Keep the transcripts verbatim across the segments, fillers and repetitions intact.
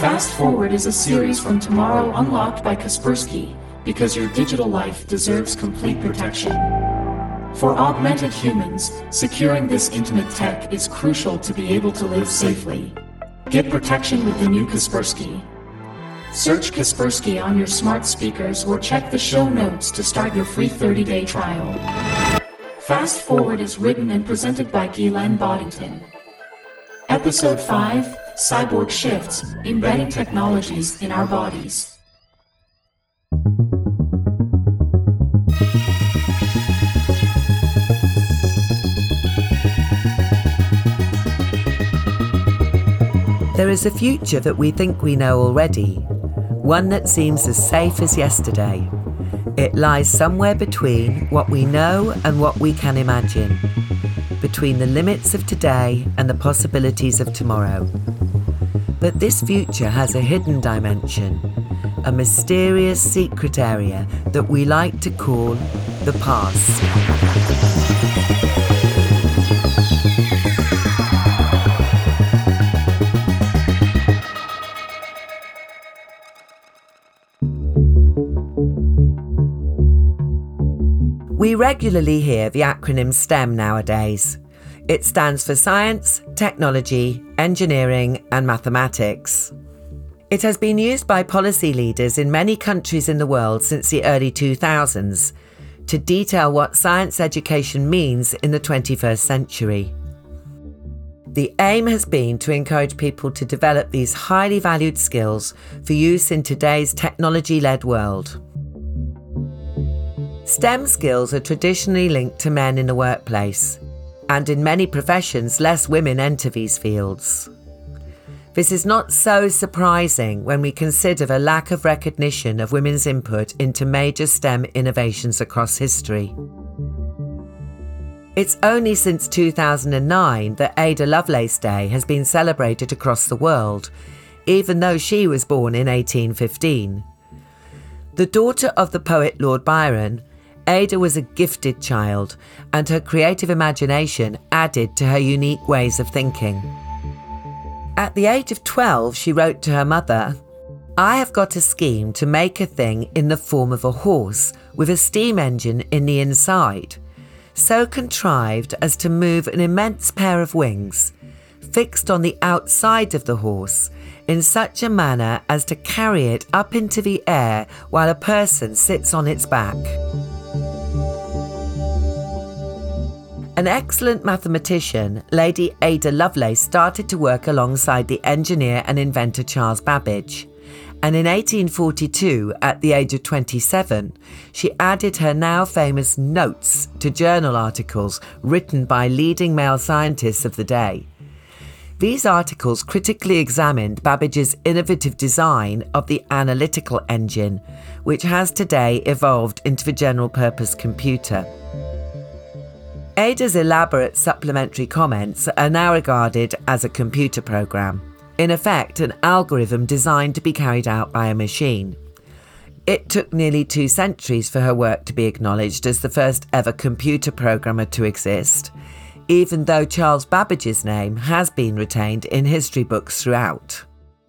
Fast Forward is a series from tomorrow unlocked by Kaspersky, because your digital life deserves complete protection. For augmented humans, securing this intimate tech is crucial to be able to live safely. Get protection with the new Kaspersky. Search Kaspersky on your smart speakers or check the show notes to start your free thirty-day trial. Fast Forward is written and presented by Guylaine Boddington. Episode five, Cyborg Shifts, Embedding Technologies in Our Bodies. There is a future that we think we know already, one that seems as safe as yesterday. It lies somewhere between what we know and what we can imagine, between the limits of today and the possibilities of tomorrow. But this future has a hidden dimension, a mysterious secret area that we like to call the past. We regularly hear the acronym STEM nowadays. It stands for Science, Technology, Engineering and Mathematics. It has been used by policy leaders in many countries in the world since the early two thousands to detail what science education means in the twenty-first century. The aim has been to encourage people to develop these highly valued skills for use in today's technology-led world. STEM skills are traditionally linked to men in the workplace, and in many professions, less women enter these fields. This is not so surprising when we consider the lack of recognition of women's input into major STEM innovations across history. It's only since two thousand nine that Ada Lovelace Day has been celebrated across the world, even though she was born in eighteen fifteen. The daughter of the poet Lord Byron, Ada was a gifted child, and her creative imagination added to her unique ways of thinking. At the age of twelve, she wrote to her mother, "I have got a scheme to make a thing in the form of a horse with a steam engine in the inside, so contrived as to move an immense pair of wings, fixed on the outside of the horse, in such a manner as to carry it up into the air while a person sits on its back." An excellent mathematician, Lady Ada Lovelace started to work alongside the engineer and inventor Charles Babbage, and in eighteen forty-two, at the age of twenty-seven, she added her now famous notes to journal articles written by leading male scientists of the day. These articles critically examined Babbage's innovative design of the analytical engine, which has today evolved into the general-purpose computer. Ada's elaborate supplementary comments are now regarded as a computer program, in effect an algorithm designed to be carried out by a machine. It took nearly two centuries for her work to be acknowledged as the first ever computer programmer to exist, even though Charles Babbage's name has been retained in history books throughout.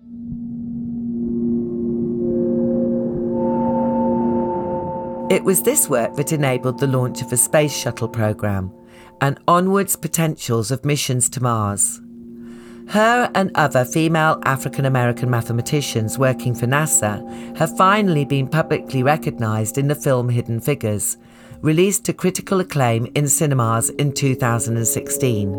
It was this work that enabled the launch of the Space Shuttle program and onwards potentials of missions to Mars. Her and other female African-American mathematicians working for NASA have finally been publicly recognised in the film Hidden Figures, released to critical acclaim in cinemas in two thousand sixteen.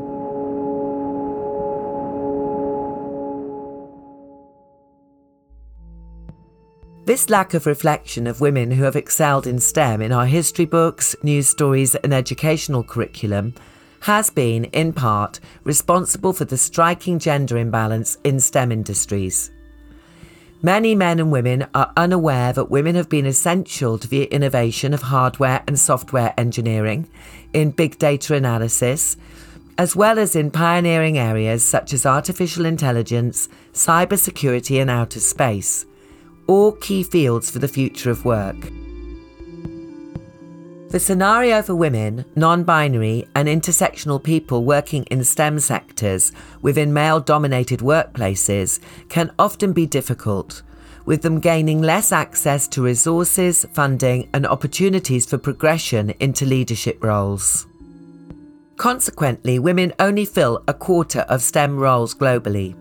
This lack of reflection of women who have excelled in STEM in our history books, news stories and educational curriculum has been, in part, responsible for the striking gender imbalance in STEM industries. Many men and women are unaware that women have been essential to the innovation of hardware and software engineering, in big data analysis, as well as in pioneering areas such as artificial intelligence, cybersecurity and outer space, all key fields for the future of work. The scenario for women, non-binary and intersectional people working in STEM sectors within male-dominated workplaces can often be difficult, with them gaining less access to resources, funding and opportunities for progression into leadership roles. Consequently, women only fill a quarter of STEM roles globally.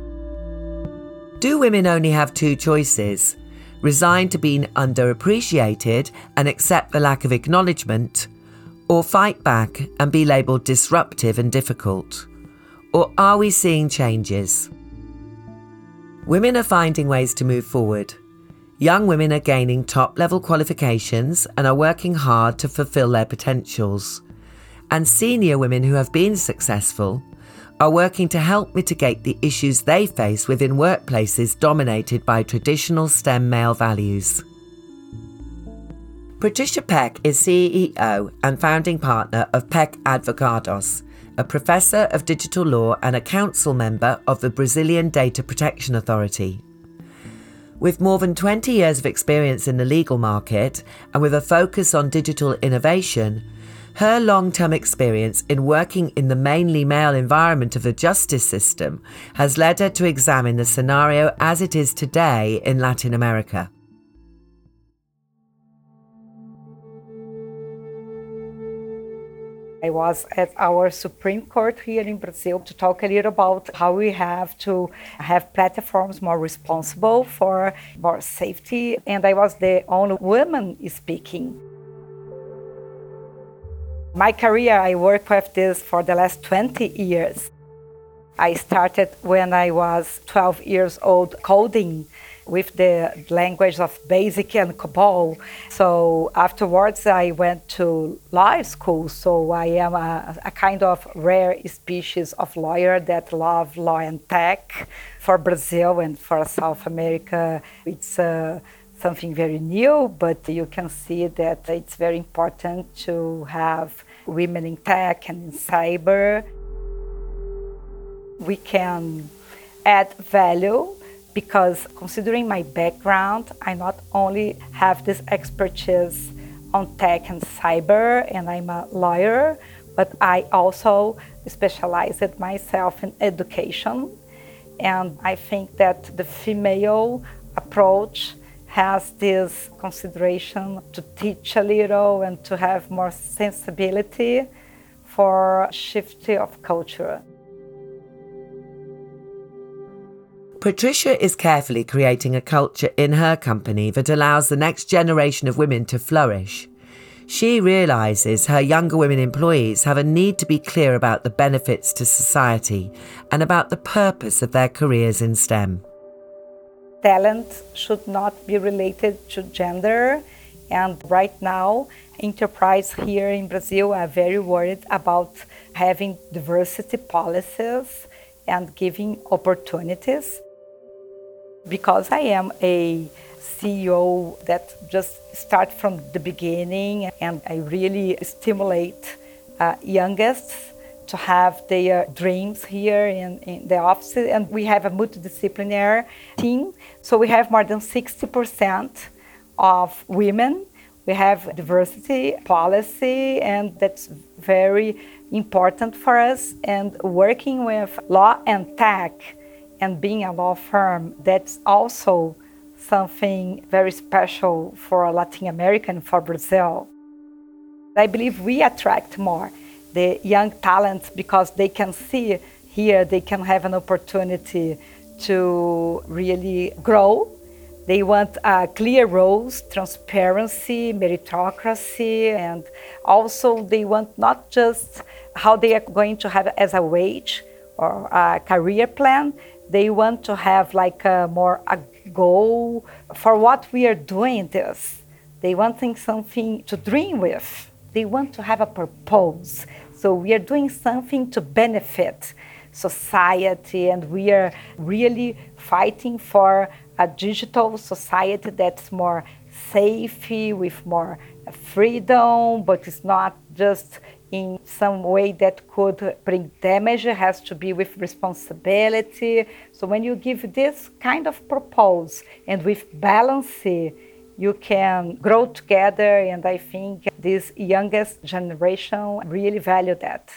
Do women only have two choices? Resign to being underappreciated and accept the lack of acknowledgement, or fight back and be labelled disruptive and difficult? Or are we seeing changes? Women are finding ways to move forward. Young women are gaining top-level qualifications and are working hard to fulfil their potentials. And senior women who have been successful are working to help mitigate the issues they face within workplaces dominated by traditional STEM male values. Patricia Peck is C E O and founding partner of Peck Advogados, a professor of digital law and a council member of the Brazilian Data Protection Authority. With more than twenty years of experience in the legal market and with a focus on digital innovation, her long-term experience in working in the mainly male environment of the justice system has led her to examine the scenario as it is today in Latin America. I was at our Supreme Court here in Brazil to talk a little about how we have to have platforms more responsible for more safety, and I was the only woman speaking. My career, I work with this for the last twenty years. I started when I was twelve years old coding with the language of BASIC and COBOL. So afterwards I went to law school. So I am a, a kind of rare species of lawyer that love law and tech. For Brazil and for South America, it's uh, something very new, but you can see that it's very important to have women in tech and in cyber. We can add value because considering my background, I not only have this expertise on tech and cyber, and I'm a lawyer, but I also specialized myself in education. And I think that the female approach has this consideration to teach a little and to have more sensibility for shift of culture. Patricia is carefully creating a culture in her company that allows the next generation of women to flourish. She realises her younger women employees have a need to be clear about the benefits to society and about the purpose of their careers in STEM. Talent should not be related to gender, and right now enterprise here in Brazil are very worried about having diversity policies and giving opportunities. Because I am a C E O that just start from the beginning, and I really stimulate uh, youngest to have their dreams here in, in the office. And we have a multidisciplinary team. So we have more than sixty percent of women. We have diversity policy, and that's very important for us. And working with law and tech and being a law firm, that's also something very special for Latin America and for Brazil. I believe we attract more the young talents because they can see here, they can have an opportunity to really grow. They want uh, clear roles, transparency, meritocracy, and also they want not just how they are going to have as a wage or a career plan, they want to have like a more a goal for what we are doing this. They want something to dream with. They want to have a purpose. So we are doing something to benefit society, and we are really fighting for a digital society that's more safe, with more freedom, but it's not just in some way that could bring damage. It has to be with responsibility. So when you give this kind of purpose and with balance, you can grow together, and I think this youngest generation really value that.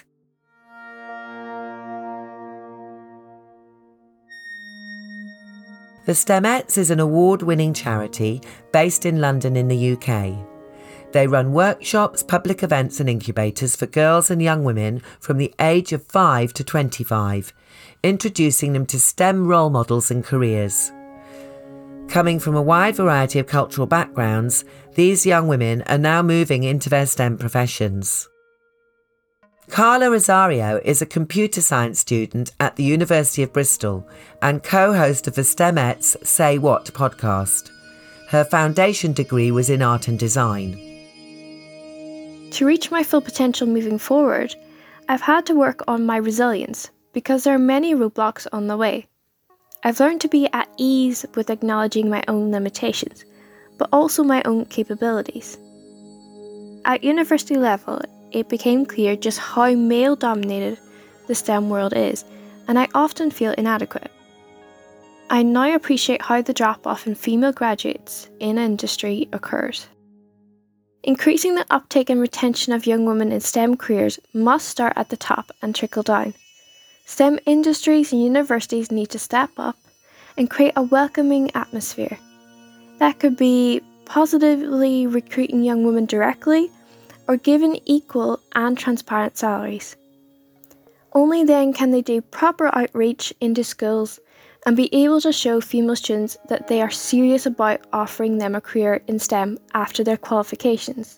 The STEMettes is an award-winning charity based in London in the U K. They run workshops, public events and incubators for girls and young women from the age of five to twenty-five, introducing them to STEM role models and careers. Coming from a wide variety of cultural backgrounds, these young women are now moving into their STEM professions. Carla Rosario is a computer science student at the University of Bristol and co-host of the STEMettes Say What podcast. Her foundation degree was in art and design. To reach my full potential moving forward, I've had to work on my resilience because there are many roadblocks on the way. I've learned to be at ease with acknowledging my own limitations, but also my own capabilities. At university level, it became clear just how male-dominated the STEM world is, and I often feel inadequate. I now appreciate how the drop-off in female graduates in industry occurs. Increasing the uptake and retention of young women in STEM careers must start at the top and trickle down. STEM industries and universities need to step up and create a welcoming atmosphere. That could be positively recruiting young women directly or giving equal and transparent salaries. Only then can they do proper outreach into schools and be able to show female students that they are serious about offering them a career in STEM after their qualifications.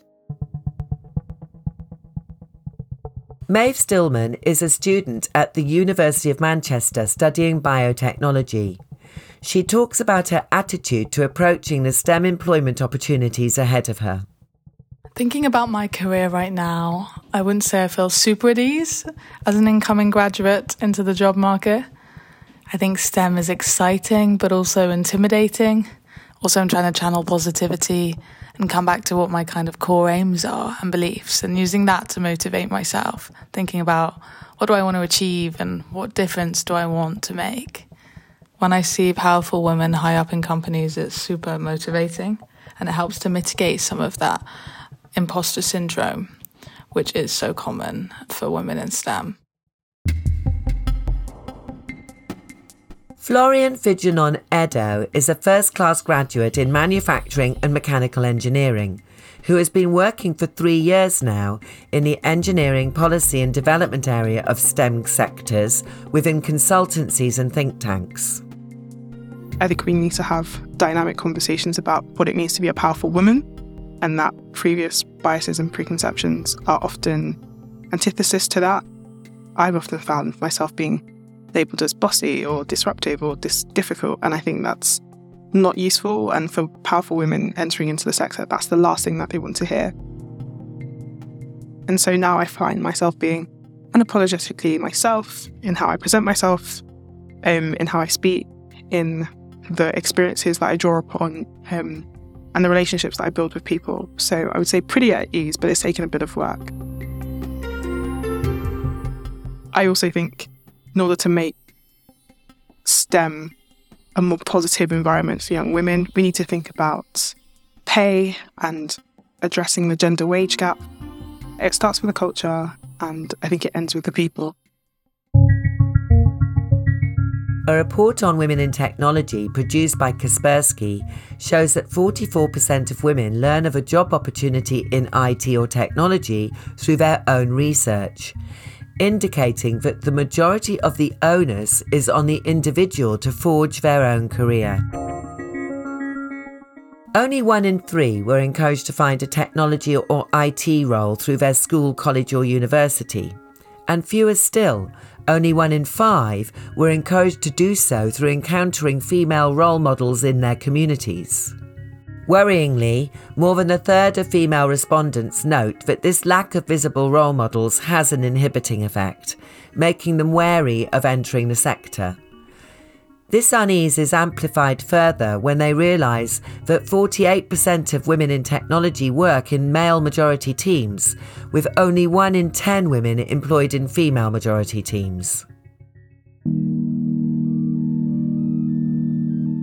Maeve Stillman is a student at the University of Manchester studying biotechnology. She talks about her attitude to approaching the STEM employment opportunities ahead of her. Thinking about my career right now, I wouldn't say I feel super at ease as an incoming graduate into the job market. I think STEM is exciting, but also intimidating. Also, I'm trying to channel positivity and come back to what my kind of core aims are and beliefs, and using that to motivate myself, thinking about what do I want to achieve and what difference do I want to make. When I see powerful women high up in companies, it's super motivating, and it helps to mitigate some of that imposter syndrome, which is so common for women in STEM. Florian Figenon Edo is a first-class graduate in manufacturing and mechanical engineering, who has been working for three years now in the engineering policy and development area of STEM sectors within consultancies and think tanks. I think we need to have dynamic conversations about what it means to be a powerful woman, and that previous biases and preconceptions are often antithesis to that. I've often found myself being labelled as bossy or disruptive or dis- difficult, and I think that's not useful, and for powerful women entering into the sector, that's the last thing that they want to hear. And so now I find myself being unapologetically myself in how I present myself, um, in how I speak, in the experiences that I draw upon, um, and the relationships that I build with people. So I would say pretty at ease, but it's taken a bit of work. I also think in order to make STEM a more positive environment for young women, we need to think about pay and addressing the gender wage gap. It starts with the culture, and I think it ends with the people. A report on women in technology produced by Kaspersky shows that forty-four percent of women learn of a job opportunity in I T or technology through their own research, indicating that the majority of the onus is on the individual to forge their own career. Only one in three were encouraged to find a technology or I T role through their school, college or university, and fewer still, only one in five were encouraged to do so through encountering female role models in their communities. Worryingly, more than a third of female respondents note that this lack of visible role models has an inhibiting effect, making them wary of entering the sector. This unease is amplified further when they realise that forty-eight percent of women in technology work in male-majority teams, with only one in ten women employed in female-majority teams.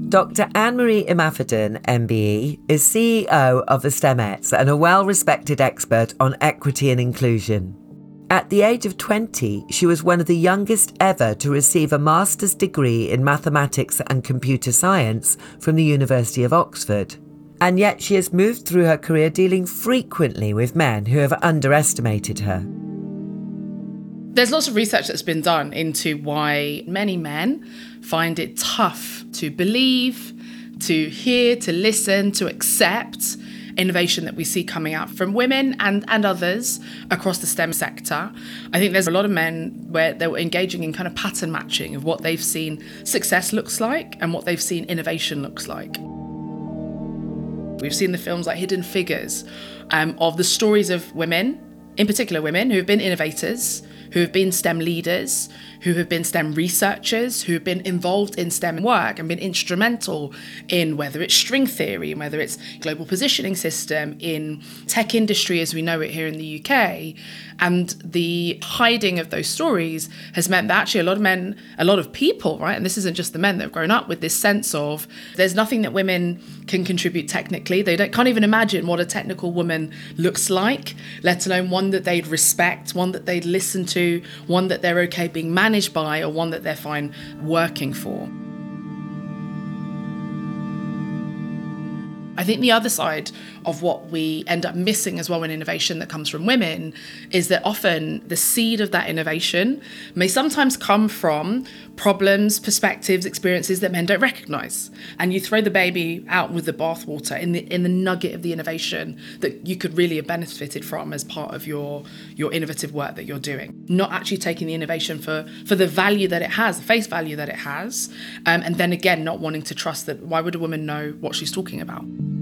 Doctor Anne-Marie Imafidon, M B E, is C E O of the STEMettes and a well-respected expert on equity and inclusion. At the age of twenty, she was one of the youngest ever to receive a master's degree in mathematics and computer science from the University of Oxford. And yet she has moved through her career dealing frequently with men who have underestimated her. There's lots of research that's been done into why many men find it tough to believe, to hear, to listen, to accept innovation that we see coming out from women and, and others across the STEM sector. I think there's a lot of men where they're engaging in kind of pattern matching of what they've seen success looks like and what they've seen innovation looks like. We've seen the films like Hidden Figures um, of the stories of women, in particular women, who have been innovators, who have been STEM leaders, who have been STEM researchers, who have been involved in STEM work and been instrumental in whether it's string theory, whether it's global positioning system, in tech industry as we know it here in the U K. And the hiding of those stories has meant that actually a lot of men, a lot of people, right, and this isn't just the men that have grown up with this sense of there's nothing that women can contribute technically. They don't, can't even imagine what a technical woman looks like, let alone one that they'd respect, one that they'd listen to, one that they're okay being managed by, or one that they're fine working for. I think the other side of what we end up missing as well in innovation that comes from women is that often the seed of that innovation may sometimes come from problems, perspectives, experiences that men don't recognise. And you throw the baby out with the bathwater in the in the nugget of the innovation that you could really have benefited from as part of your, your innovative work that you're doing. Not actually taking the innovation for, for the value that it has, the face value that it has, um, and then again not wanting to trust that why would a woman know what she's talking about?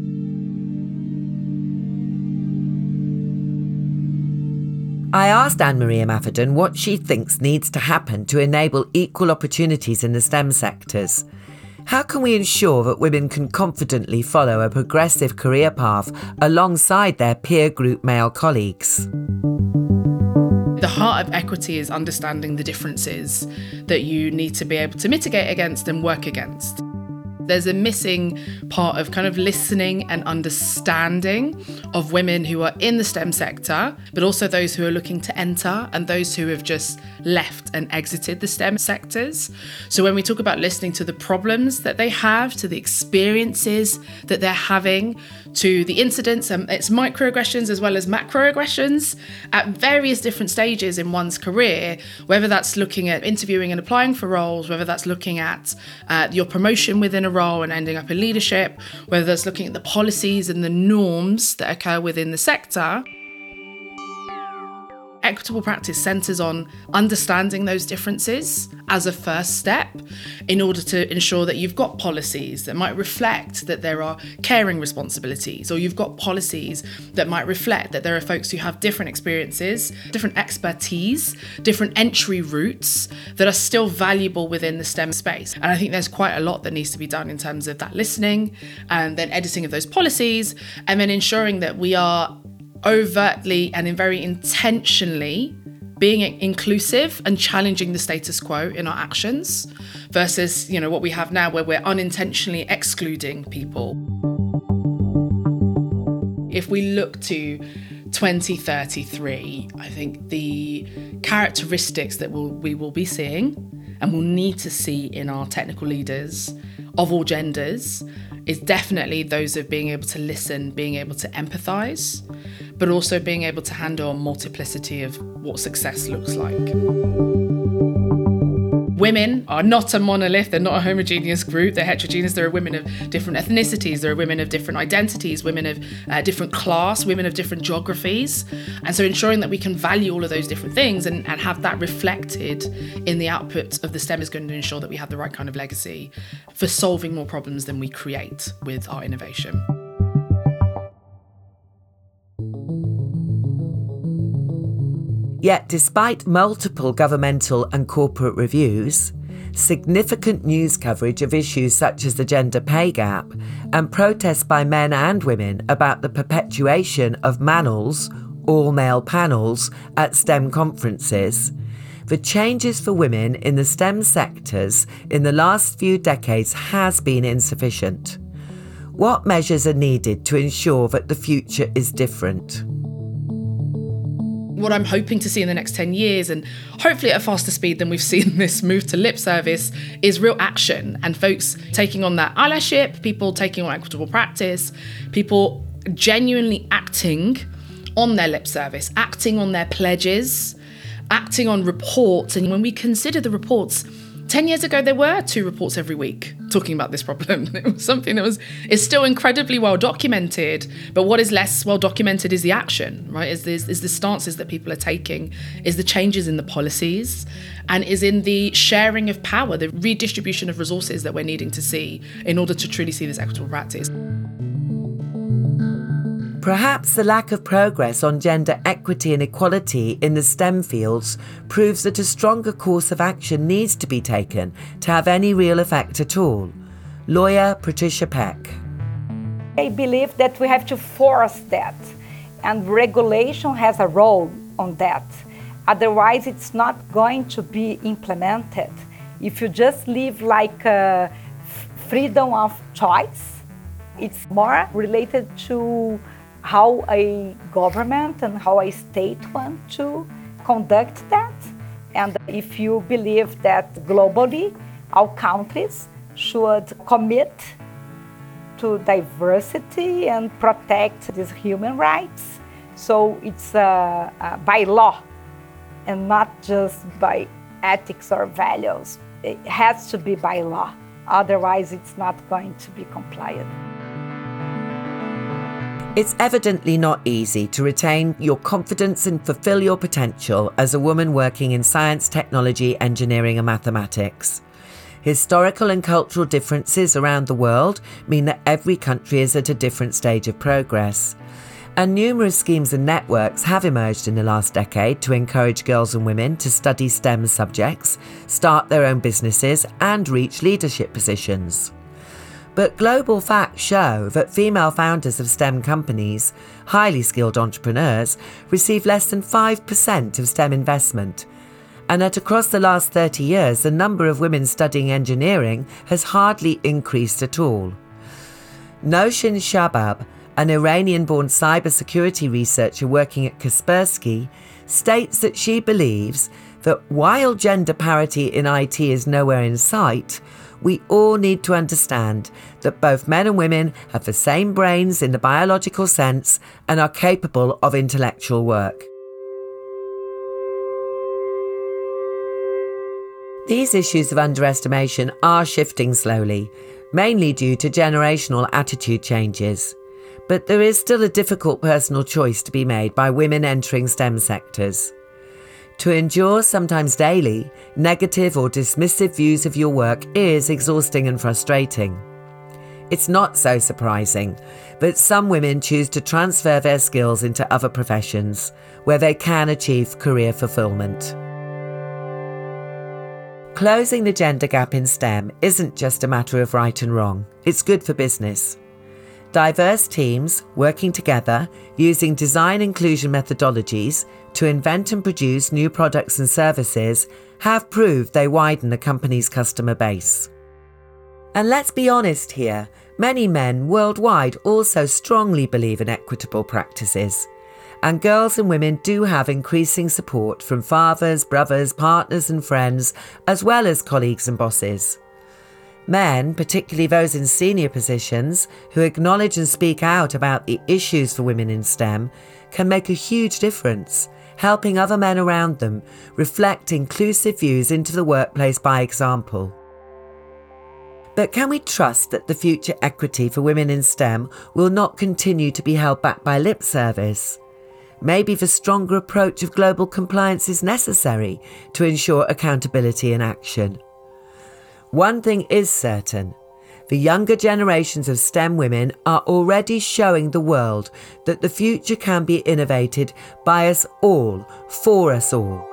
I asked Anne-Marie Imafidon what she thinks needs to happen to enable equal opportunities in the STEM sectors. How can we ensure that women can confidently follow a progressive career path alongside their peer group male colleagues? The heart of equity is understanding the differences that you need to be able to mitigate against and work against. There's a missing part of kind of listening and understanding of women who are in the STEM sector, but also those who are looking to enter and those who have just left and exited the STEM sectors. So when we talk about listening to the problems that they have, to the experiences that they're having, to the incidents, and it's microaggressions as well as macroaggressions at various different stages in one's career, whether that's looking at interviewing and applying for roles, whether that's looking at uh, your promotion within a role and ending up in leadership, whether that's looking at the policies and the norms that occur within the sector. Equitable practice centres on understanding those differences as a first step in order to ensure that you've got policies that might reflect that there are caring responsibilities, or you've got policies that might reflect that there are folks who have different experiences, different expertise, different entry routes that are still valuable within the STEM space. And I think there's quite a lot that needs to be done in terms of that listening and then editing of those policies, and then ensuring that we are overtly and in very intentionally being inclusive and challenging the status quo in our actions versus, you know, what we have now where we're unintentionally excluding people. If we look to twenty thirty-three, I think the characteristics that we'll, we will be seeing and will need to see in our technical leaders of all genders is definitely those of being able to listen, being able to empathise, but also being able to handle a multiplicity of what success looks like. Women are not a monolith, they're not a homogeneous group, they're heterogeneous. There are women of different ethnicities, there are women of different identities, women of uh, different class, women of different geographies. And so ensuring that we can value all of those different things and, and have that reflected in the output of the STEM is going to ensure that we have the right kind of legacy for solving more problems than we create with our innovation. Yet, despite multiple governmental and corporate reviews, significant news coverage of issues such as the gender pay gap, and protests by men and women about the perpetuation of manels, all-male panels, at STEM conferences, the changes for women in the STEM sectors in the last few decades has been insufficient. What measures are needed to ensure that the future is different? What I'm hoping to see in the next ten years, and hopefully at a faster speed than we've seen this move to lip service, is real action and folks taking on that allyship, people taking on equitable practice, people genuinely acting on their lip service, acting on their pledges, acting on reports. And when we consider the reports, ten years ago, there were two reports every week talking about this problem. It was something that was is still incredibly well documented. But what is less well documented is the action, right? Is, this, is the stances that people are taking, is the changes in the policies, and is in the sharing of power, the redistribution of resources that we're needing to see in order to truly see this equitable practice. Perhaps the lack of progress on gender equity and equality in the STEM fields proves that a stronger course of action needs to be taken to have any real effect at all. Lawyer Patricia Peck. I believe that we have to force that, and regulation has a role on that. Otherwise, it's not going to be implemented. If you just live like a freedom of choice, it's more related to how a government and how a state want to conduct that. And if you believe that globally, all countries should commit to diversity and protect these human rights. So it's uh, uh, by law and not just by ethics or values. It has to be by law. Otherwise, it's not going to be compliant. It's evidently not easy to retain your confidence and fulfill your potential as a woman working in science, technology, engineering and mathematics. Historical and cultural differences around the world mean that every country is at a different stage of progress. And numerous schemes and networks have emerged in the last decade to encourage girls and women to study STEM subjects, start their own businesses and reach leadership positions. But global facts show that female founders of STEM companies, highly skilled entrepreneurs, receive less than five percent of STEM investment, and that across the last thirty years, the number of women studying engineering has hardly increased at all. Noshin Shabab, an Iranian-born cybersecurity researcher working at Kaspersky, states that she believes that while gender parity in I T is nowhere in sight, we all need to understand that both men and women have the same brains in the biological sense and are capable of intellectual work. These issues of underestimation are shifting slowly, mainly due to generational attitude changes. But there is still a difficult personal choice to be made by women entering STEM sectors. To endure, sometimes daily, negative or dismissive views of your work is exhausting and frustrating. It's not so surprising that some women choose to transfer their skills into other professions where they can achieve career fulfillment. Closing the gender gap in STEM isn't just a matter of right and wrong, it's good for business. Diverse teams working together using design inclusion methodologies to invent and produce new products and services have proved they widen a company's customer base. And let's be honest here, many men worldwide also strongly believe in equitable practices. And girls and women do have increasing support from fathers, brothers, partners and friends, as well as colleagues and bosses. Men, particularly those in senior positions, who acknowledge and speak out about the issues for women in STEM, can make a huge difference, helping other men around them reflect inclusive views into the workplace by example. But can we trust that the future equity for women in STEM will not continue to be held back by lip service? Maybe the stronger approach of global compliance is necessary to ensure accountability and action. One thing is certain, the younger generations of STEM women are already showing the world that the future can be innovated by us all, for us all.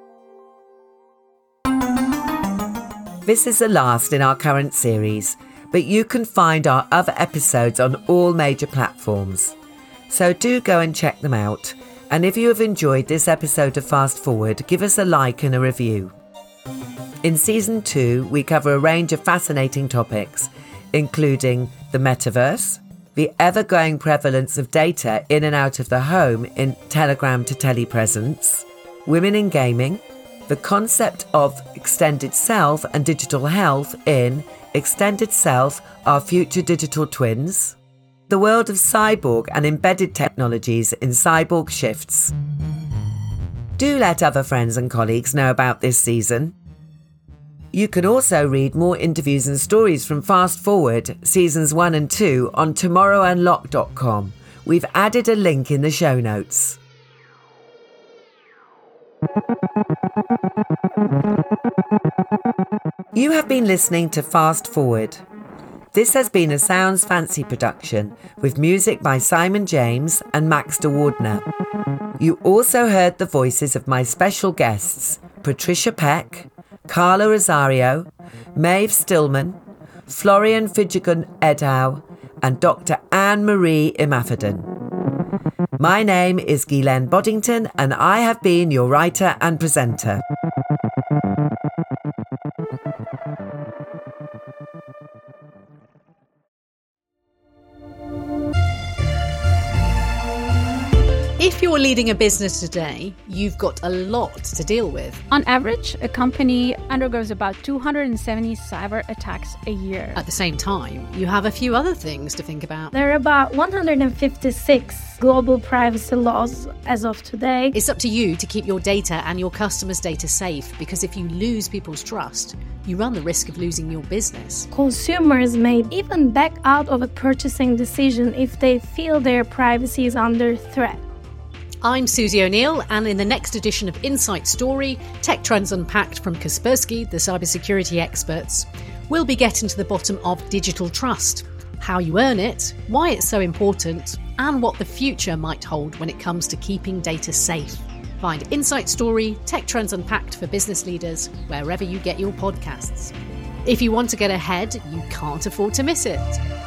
This is the last in our current series, but you can find our other episodes on all major platforms. So do go and check them out. And if you have enjoyed this episode of Fast Forward, give us a like and a review. In Season two, we cover a range of fascinating topics, including the metaverse, the ever-growing prevalence of data in and out of the home in telegram to telepresence, women in gaming, the concept of extended self and digital health in Extended Self, Our Future Digital Twins, the world of cyborg and embedded technologies in Cyborg Shifts. Do let other friends and colleagues know about this season. You can also read more interviews and stories from Fast Forward, Seasons one and two on tomorrow unlocked dot com. We've added a link in the show notes. You have been listening to Fast Forward. This has been a Sounds Fancy production with music by Simon James and Max de Wardner. You also heard the voices of my special guests, Patricia Peck, Carla Rosario, Maeve Stillman, Florian Fijigun Edhow, and Doctor Anne-Marie Imafidon. My name is Guylaine Boddington, and I have been your writer and presenter. If you're leading a business today, you've got a lot to deal with. On average, a company undergoes about two hundred seventy cyber attacks a year. At the same time, you have a few other things to think about. There are about one hundred fifty-six global privacy laws as of today. It's up to you to keep your data and your customers' data safe, because if you lose people's trust, you run the risk of losing your business. Consumers may even back out of a purchasing decision if they feel their privacy is under threat. I'm Susie O'Neill, and in the next edition of Insight Story, Tech Trends Unpacked from Kaspersky, the cybersecurity experts, we'll be getting to the bottom of digital trust, how you earn it, why it's so important, and what the future might hold when it comes to keeping data safe. Find Insight Story, Tech Trends Unpacked for business leaders, wherever you get your podcasts. If you want to get ahead, you can't afford to miss it.